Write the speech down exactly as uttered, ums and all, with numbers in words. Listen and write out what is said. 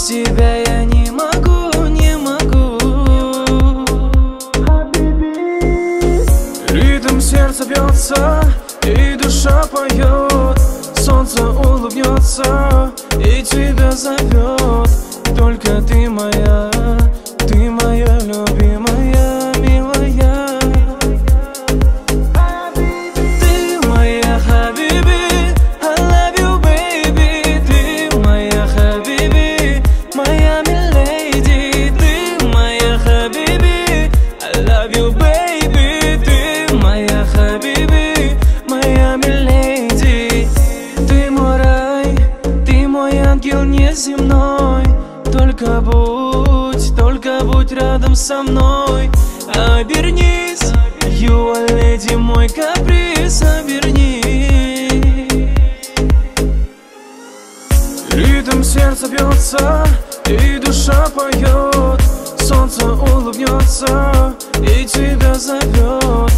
тебя я не могу, не могу. Ритм сердца бьется, и душа поет. Солнце улыбнется и тебя зовет. Только ты моя, ты моя любимая, милая. Ты моя хабиби, I love you, baby. Ты моя хабиби, моя милейди. Ты моя хабиби, I love you, baby. Ты моя хабиби, моя милейди. Ты мой рай, ты мой ангел неземной. Только будь, только будь рядом со мной. Обернись, you are lady, мой каприз, обернись. Ритм сердца бьется, и душа поет. Солнце улыбнется и тебя зовет.